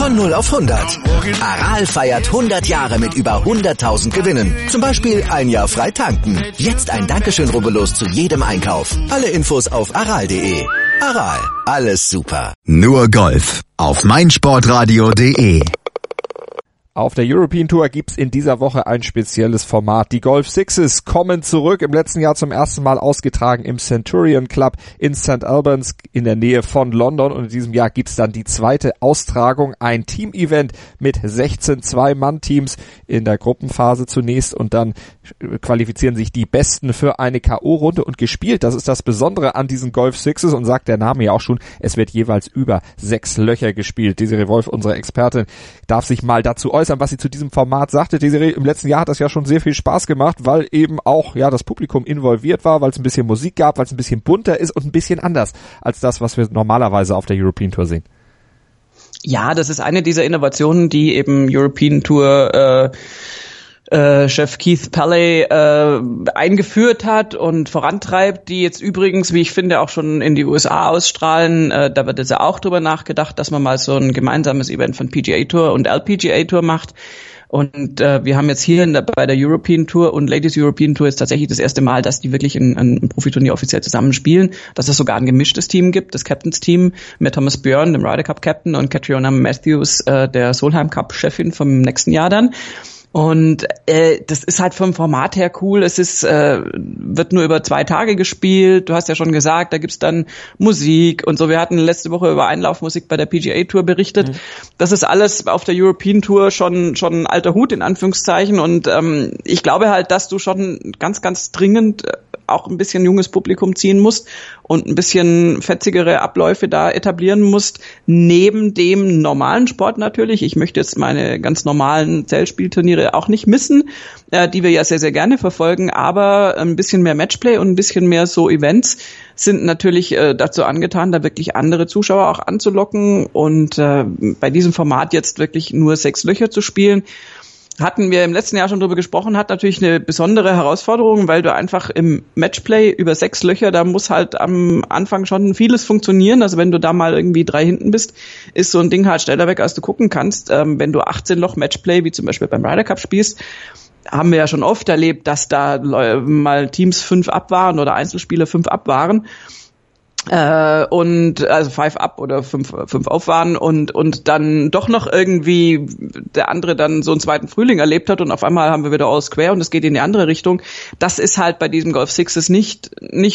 Von 0 auf 100. Aral feiert 100 Jahre mit über 100.000 Gewinnen. Zum Beispiel ein Jahr frei tanken. Jetzt ein Dankeschön, rubbellos zu jedem Einkauf. Alle Infos auf aral.de. Aral, alles super. Nur Golf auf meinsportradio.de. Auf der European Tour gibt's in dieser Woche ein spezielles Format. Die Golf Sixes kommen zurück, im letzten Jahr zum ersten Mal ausgetragen im Centurion Club in St. Albans in der Nähe von London. Und in diesem Jahr gibt's dann die zweite Austragung, ein Team-Event mit 16 Zwei-Mann-Teams in der Gruppenphase zunächst. Und dann qualifizieren sich die Besten für eine K.O.-Runde und gespielt. Das ist das Besondere an diesen Golf Sixes und sagt der Name ja auch schon, es wird jeweils über 6 Löcher gespielt. Desiree Wolf, unsere Expertin, darf sich mal dazu äußern, was sie zu diesem Format sagte. Desiree, im letzten Jahr hat das ja schon sehr viel Spaß gemacht, weil eben auch das Publikum involviert war, weil es ein bisschen Musik gab, weil es ein bisschen bunter ist und ein bisschen anders als das, was wir normalerweise auf der European Tour sehen. Ja, das ist eine dieser Innovationen, die eben European Tour Chef Keith Palley eingeführt hat und vorantreibt, die jetzt übrigens, wie ich finde, auch schon in die USA ausstrahlen. Da wird jetzt ja auch drüber nachgedacht, dass man mal so ein gemeinsames Event von PGA Tour und LPGA Tour macht. Und wir haben jetzt hier bei der European Tour und Ladies European Tour ist tatsächlich das erste Mal, dass die wirklich ein Profiturnier offiziell zusammenspielen, dass es sogar ein gemischtes Team gibt, das Captains-Team mit Thomas Björn, dem Ryder Cup Captain, und Catriona Matthews, der Solheim Cup Chefin vom nächsten Jahr dann. Und das ist halt vom Format her cool. Es ist wird nur über 2 Tage gespielt. Du hast ja schon gesagt, da gibt's dann Musik und so. Wir hatten letzte Woche über Einlaufmusik bei der PGA Tour berichtet. Mhm. Das ist alles auf der European Tour schon alter Hut in Anführungszeichen. Und ich glaube halt, dass du schon ganz, ganz dringend auch ein bisschen junges Publikum ziehen musst und ein bisschen fetzigere Abläufe da etablieren musst, neben dem normalen Sport natürlich. Ich möchte jetzt meine ganz normalen Zellspielturniere auch nicht missen, die wir ja sehr, sehr gerne verfolgen, aber ein bisschen mehr Matchplay und ein bisschen mehr so Events sind natürlich dazu angetan, da wirklich andere Zuschauer auch anzulocken und bei diesem Format jetzt wirklich nur 6 Löcher zu spielen. Hatten wir im letzten Jahr schon drüber gesprochen, hat natürlich eine besondere Herausforderung, weil du einfach im Matchplay über 6 Löcher, da muss halt am Anfang schon vieles funktionieren. Also wenn du da mal irgendwie 3 hinten bist, ist so ein Ding halt schneller weg, als du gucken kannst. Wenn du 18 Loch Matchplay, wie zum Beispiel beim Ryder Cup spielst, haben wir ja schon oft erlebt, dass da mal Teams 5 ab waren oder Einzelspieler 5 ab waren. Und also 5 up oder 5 auf waren und dann doch noch irgendwie der andere dann so einen zweiten Frühling erlebt hat und auf einmal haben wir wieder all square und es geht in die andere Richtung. Das ist halt bei diesem Golf Sixes nicht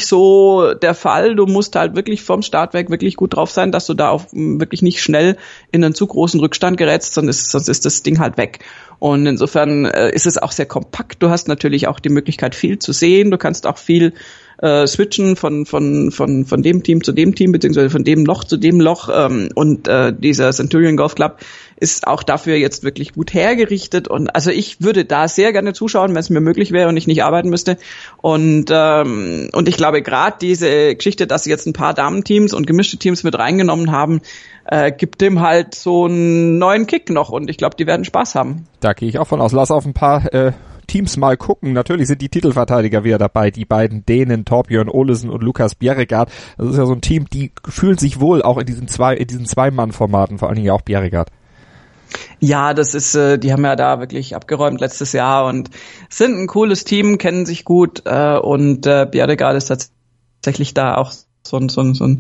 so der Fall. Du musst halt wirklich vom Start weg wirklich gut drauf sein, dass du da auch wirklich nicht schnell in einen zu großen Rückstand gerätst, sonst ist das Ding halt weg. Und insofern ist es auch sehr kompakt. Du hast natürlich auch die Möglichkeit, viel zu sehen. Du kannst auch viel switchen von dem Team zu dem Team, beziehungsweise von dem Loch zu dem Loch. Und dieser Centurion Golf Club ist auch dafür jetzt wirklich gut hergerichtet. Und also ich würde da sehr gerne zuschauen, wenn es mir möglich wäre und ich nicht arbeiten müsste. Und ich glaube, gerade diese Geschichte, dass sie jetzt ein paar Damenteams und gemischte Teams mit reingenommen haben, gibt dem halt so einen neuen Kick noch. Und ich glaube, die werden Spaß haben. Da gehe ich auch von aus. Lass auf ein paar Teams mal gucken. Natürlich sind die Titelverteidiger wieder dabei, die beiden Dänen, Torbjörn Olesen und Lukas Bjerregaard. Das ist ja so ein Team, die fühlen sich wohl auch in diesen Zwei-Mann-Formaten, vor allen Dingen ja auch Bjerregaard. Ja, das ist, die haben ja da wirklich abgeräumt letztes Jahr und sind ein cooles Team, kennen sich gut und Bjerregaard ist tatsächlich da auch so ein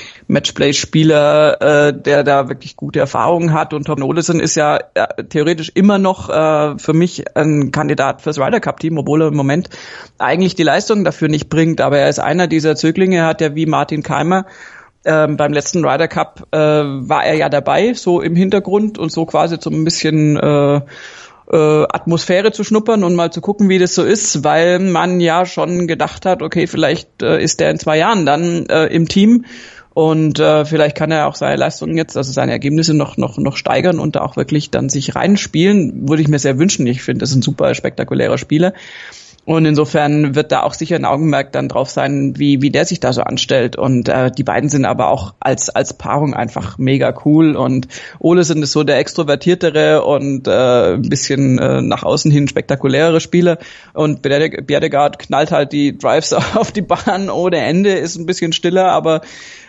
Matchplay-Spieler, der da wirklich gute Erfahrungen hat und Tom Olesen ist ja theoretisch immer noch für mich ein Kandidat fürs Ryder Cup-Team, obwohl er im Moment eigentlich die Leistung dafür nicht bringt, aber er ist einer dieser Zöglinge, hat ja wie Martin Keimer beim letzten Ryder Cup war er ja dabei, so im Hintergrund und so quasi so ein bisschen Atmosphäre zu schnuppern und mal zu gucken, wie das so ist, weil man ja schon gedacht hat, okay, vielleicht ist der in 2 Jahren dann im Team und vielleicht kann er auch seine Leistungen jetzt, also seine Ergebnisse noch steigern und da auch wirklich dann sich reinspielen, würde ich mir sehr wünschen. Ich finde, das ist ein super spektakulärer Spieler. Und insofern wird da auch sicher ein Augenmerk dann drauf sein, wie der sich da so anstellt. Und die beiden sind aber auch als Paarung einfach mega cool. Und Olesen ist so der extrovertiertere und ein bisschen nach außen hin spektakulärere Spieler. Und Bjerregaard knallt halt die Drives auf die Bahn ohne Ende, ist ein bisschen stiller, aber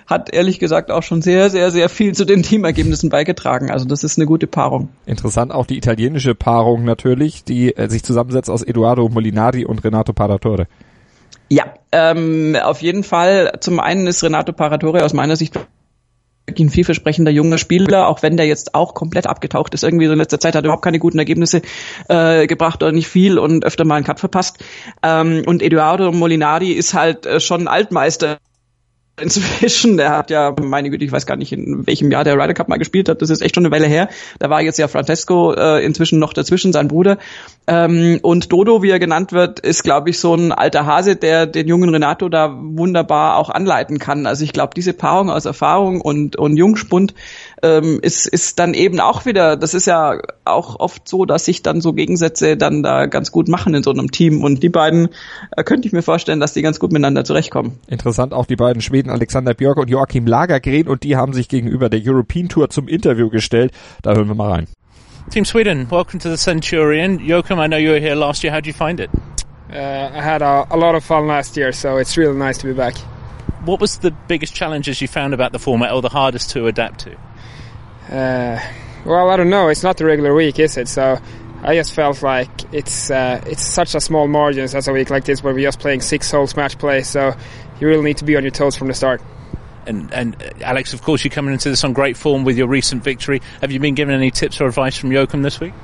hat ehrlich gesagt auch schon sehr, sehr, sehr viel zu den Teamergebnissen beigetragen. Also das ist eine gute Paarung. Interessant auch die italienische Paarung natürlich, die sich zusammensetzt aus Edoardo Molinari und Renato Paratore. Ja, auf jeden Fall. Zum einen ist Renato Paratore aus meiner Sicht ein vielversprechender junger Spieler, auch wenn der jetzt auch komplett abgetaucht ist. Irgendwie so in letzter Zeit hat er überhaupt keine guten Ergebnisse gebracht oder nicht viel und öfter mal einen Cut verpasst. Und Edoardo Molinari ist halt schon Altmeister inzwischen. Der hat ja, meine Güte, ich weiß gar nicht, in welchem Jahr der Ryder Cup mal gespielt hat. Das ist echt schon eine Weile her. Da war jetzt ja Francesco inzwischen noch dazwischen, sein Bruder. Und Dodo, wie er genannt wird, ist, glaube ich, so ein alter Hase, der den jungen Renato da wunderbar auch anleiten kann. Also ich glaube, diese Paarung aus Erfahrung und Jungspund ist dann eben auch wieder, das ist ja auch oft so, dass sich dann so Gegensätze dann da ganz gut machen in so einem Team. Und die beiden könnte ich mir vorstellen, dass die ganz gut miteinander zurechtkommen. Interessant auch die beiden Schweden Alexander Björk und Joachim Lagergren, und die haben sich gegenüber der European Tour zum Interview gestellt. Da hören wir mal rein. Team Sweden, welcome to the Centurion. Joachim, I know you were here last year. How did you find it? I had a lot of fun last year, so it's really nice to be back. What was the biggest challenges you found about the format, or the hardest to adapt to? Well, I don't know. It's not a regular week, is it? So I just felt like it's such a small margins as a week like this, where we're just playing 6 holes match play. So you really need to be on your toes from the start. And Alex, of course, you're coming into this on great form with your recent victory. Have you been given any tips or advice from Joachim this week?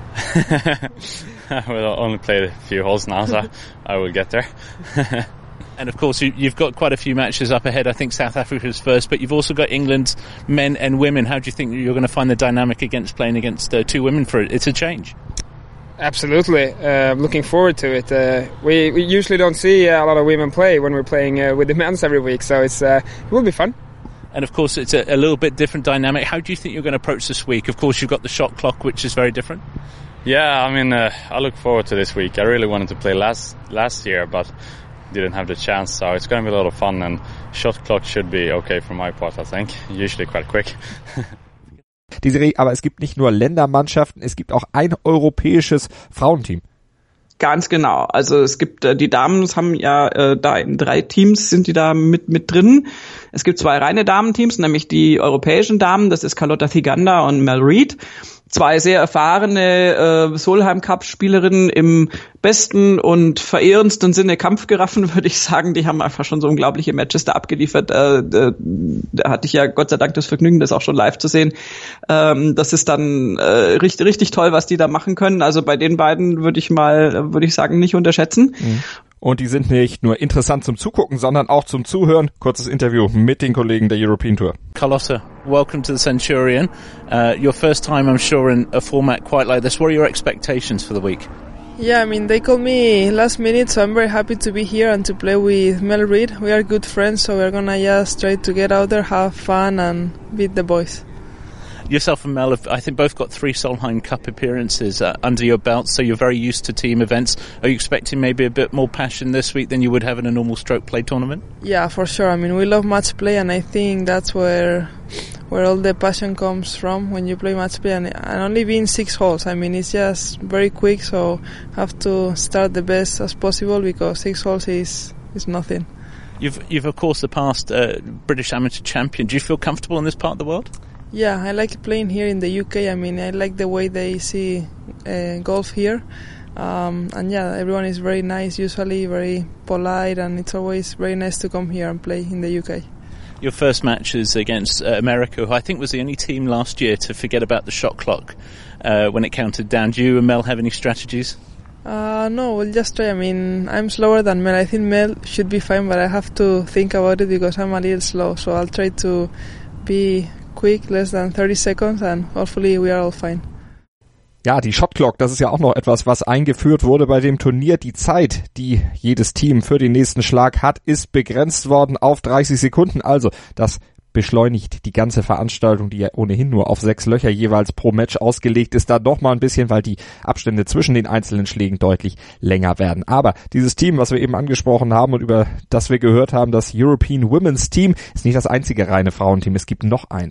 Well, I only played a few holes now, so I will get there. And of course, you've got quite a few matches up ahead. I think South Africa's first, but you've also got England's men and women. How do you think you're going to find the dynamic against playing against 2 women for it? It's a change. Absolutely. Looking forward to it. We usually don't see a lot of women play when we're playing with the men's every week, so it will be fun. And of course, it's a little bit different dynamic. How do you think you're going to approach this week? Of course, you've got the shot clock, which is very different. Yeah, I mean, I look forward to this week. I really wanted to play last year, but didn't have the chance, so it's going to be a lot of fun, and shot clock should be okay for my part, I think. Usually quite quick. Die Serie, aber es gibt nicht nur Ländermannschaften, es gibt auch ein europäisches Frauenteam. Ganz genau. Also es gibt, die Damen haben ja da in 3 Teams sind die da mit drin. Es gibt 2 reine Damenteams, nämlich die europäischen Damen, das ist Carlotta Thiganda und Mel Reid. 2 sehr erfahrene Solheim Cup Spielerinnen im besten und verehrendsten Sinne Kampfgiraffen, würde ich sagen. Die haben einfach schon so unglaubliche Matches da abgeliefert. Da hatte ich ja Gott sei Dank das Vergnügen, das auch schon live zu sehen. Das ist dann richtig, richtig toll, was die da machen können. Also bei den beiden würde ich sagen, nicht unterschätzen. Mhm. Und die sind nicht nur interessant zum Zugucken, sondern auch zum Zuhören. Kurzes Interview mit den Kollegen der European Tour. Carlotta, welcome to the Centurion. Your first time, I'm sure, in a format quite like this. What are your expectations for the week? Yeah, I mean, they called me last minute, so I'm very happy to be here and to play with Mel Reid. We are good friends, so we're gonna just try to get out there, have fun and beat the boys. Yourself and Mel have, I think, both got 3 Solheim Cup appearances under your belt, so you're very used to team events. Are you expecting maybe a bit more passion this week than you would have in a normal stroke play tournament? Yeah, for sure. I mean, we love match play, and I think that's where all the passion comes from when you play match play. And only being 6 holes, I mean, it's just very quick, so have to start the best as possible because 6 holes is nothing. You've of course the past British amateur champion. Do you feel comfortable in this part of the world? Yeah, I like playing here in the UK. I mean, I like the way they see golf here. And yeah, everyone is very nice, usually very polite, and it's always very nice to come here and play in the UK. Your first match is against America, who I think was the only team last year to forget about the shot clock when it counted down. Do you and Mel have any strategies? No, we'll just try. I mean, I'm slower than Mel. I think Mel should be fine, but I have to think about it because I'm a little slow. So I'll try to be quick, less than 30 seconds, and hopefully we are all fine. Ja, die Shot Clock, das ist ja auch noch etwas, was eingeführt wurde bei dem Turnier. Die Zeit, die jedes Team für den nächsten Schlag hat, ist begrenzt worden auf 30 Sekunden. Also, das beschleunigt die ganze Veranstaltung, die ja ohnehin nur auf 6 Löcher jeweils pro Match ausgelegt ist, da doch mal ein bisschen, weil die Abstände zwischen den einzelnen Schlägen deutlich länger werden. Aber dieses Team, was wir eben angesprochen haben und über das wir gehört haben, das European Women's Team, ist nicht das einzige reine Frauenteam. Es gibt noch eins.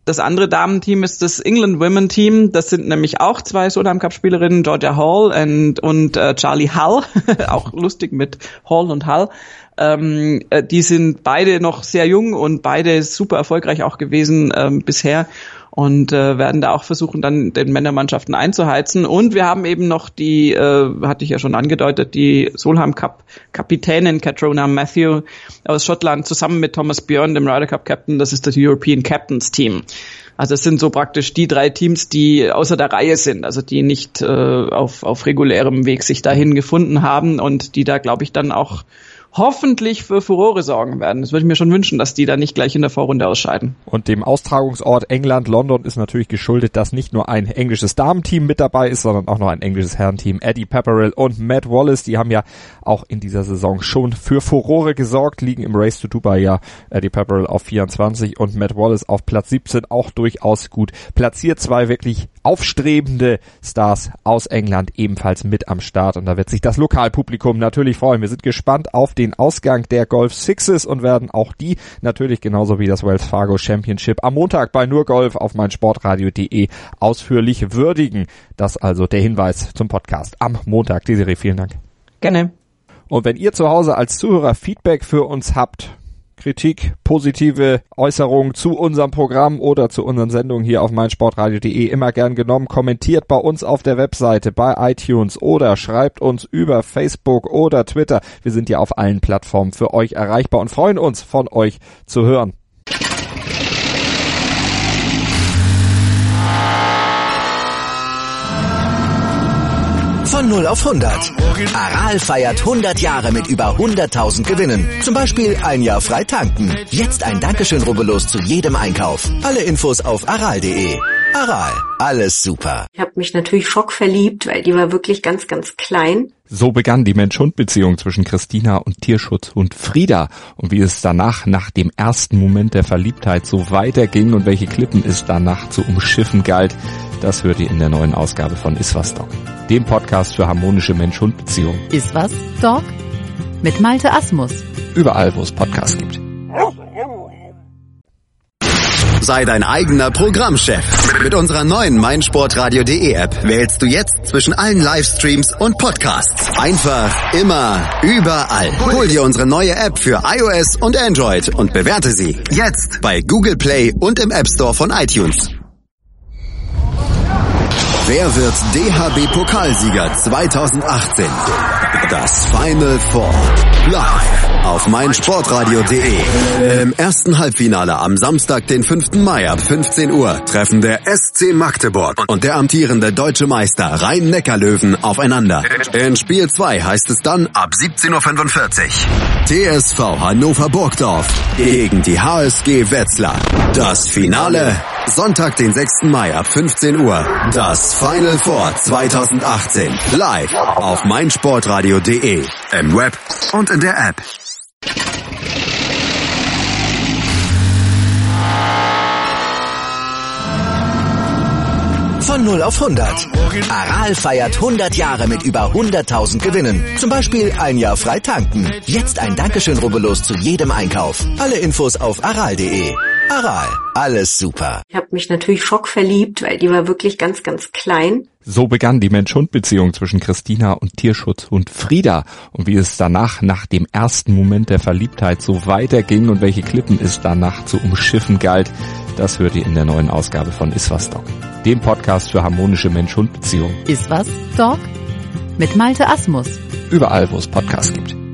Das andere Damenteam ist das England Women Team. Das sind nämlich auch 2 Solheim Cup Spielerinnen, Georgia Hall und Charlie Hull. Auch lustig mit Hall und Hull. Die sind beide noch sehr jung und beide super erfolgreich auch gewesen bisher und werden da auch versuchen, dann den Männermannschaften einzuheizen. Und wir haben eben noch die, hatte ich ja schon angedeutet, die Solheim Cup Kapitänin Catriona Matthew aus Schottland zusammen mit Thomas Björn, dem Ryder Cup Captain. Das ist das European Captains Team. Also es sind so praktisch die 3 Teams, die außer der Reihe sind, also die nicht auf regulärem Weg sich dahin gefunden haben und die da, glaube ich, dann auch hoffentlich für Furore sorgen werden. Das würde ich mir schon wünschen, dass die da nicht gleich in der Vorrunde ausscheiden. Und dem Austragungsort England, London ist natürlich geschuldet, dass nicht nur ein englisches Damenteam mit dabei ist, sondern auch noch ein englisches Herrenteam. Eddie Pepperell und Matt Wallace, die haben ja auch in dieser Saison schon für Furore gesorgt, liegen im Race to Dubai ja Eddie Pepperell auf 24 und Matt Wallace auf Platz 17, auch durchaus gut platziert. 2 wirklich aufstrebende Stars aus England ebenfalls mit am Start und da wird sich das Lokalpublikum natürlich freuen. Wir sind gespannt auf den Ausgang der Golf Sixes und werden auch die natürlich genauso wie das Wells Fargo Championship am Montag bei Nur Golf auf meinsportradio.de ausführlich würdigen. Das also der Hinweis zum Podcast am Montag. Desiree, vielen Dank. Gerne. Und wenn ihr zu Hause als Zuhörer Feedback für uns habt, Kritik, positive Äußerungen zu unserem Programm oder zu unseren Sendungen hier auf meinsportradio.de immer gern genommen. Kommentiert bei uns auf der Webseite, bei iTunes oder schreibt uns über Facebook oder Twitter. Wir sind ja auf allen Plattformen für euch erreichbar und freuen uns, von euch zu hören. Von 0 auf 100. Aral feiert 100 Jahre mit über 100.000 Gewinnen. Zum Beispiel ein Jahr frei tanken. Jetzt ein Dankeschön, rubbellos zu jedem Einkauf. Alle Infos auf aral.de. Aral, alles super. Ich habe mich natürlich schockverliebt, weil die war wirklich ganz, ganz klein. So begann die Mensch-Hund-Beziehung zwischen Christina und Tierschutzhund Frieda. Und wie es danach, nach dem ersten Moment der Verliebtheit, so weiterging und welche Klippen es danach zu umschiffen galt, das hört ihr in der neuen Ausgabe von Iswas Dog, dem Podcast für harmonische Mensch-Hund-Beziehungen. Iswas Dog mit Malte Asmus. Überall, wo es Podcasts gibt. Sei dein eigener Programmchef. Mit unserer neuen meinsportradio.de App wählst du jetzt zwischen allen Livestreams und Podcasts. Einfach, immer, überall. Hol dir unsere neue App für iOS und Android und bewerte sie jetzt bei Google Play und im App Store von iTunes. Wer wird DHB-Pokalsieger 2018? Das Final Four. Live auf meinsportradio.de. Im ersten Halbfinale am Samstag, den 5. Mai ab 15 Uhr treffen der SC Magdeburg und der amtierende deutsche Meister Rhein-Neckar-Löwen aufeinander. In Spiel 2 heißt es dann ab 17.45 Uhr TSV Hannover-Burgdorf gegen die HSG Wetzlar. Das Finale Sonntag, den 6. Mai ab 15 Uhr. Das Final Four 2018. Live auf meinsportradio.de. Im Web und in der App. Von 0 auf 100. Aral feiert 100 Jahre mit über 100.000 Gewinnen. Zum Beispiel ein Jahr frei tanken. Jetzt ein Dankeschön, rubbellos zu jedem Einkauf. Alle Infos auf aral.de. Aral, alles super. Ich habe mich natürlich schockverliebt, weil die war wirklich ganz, ganz klein. So begann die Mensch-Hund-Beziehung zwischen Christina und Tierschutzhund Frieda. Und wie es danach, nach dem ersten Moment der Verliebtheit, so weiterging und welche Klippen es danach zu umschiffen galt, das hört ihr in der neuen Ausgabe von Iswas Dog, dem Podcast für harmonische Mensch-Hund-Beziehungen. Iswas Dog mit Malte Asmus. Überall, wo es Podcasts gibt.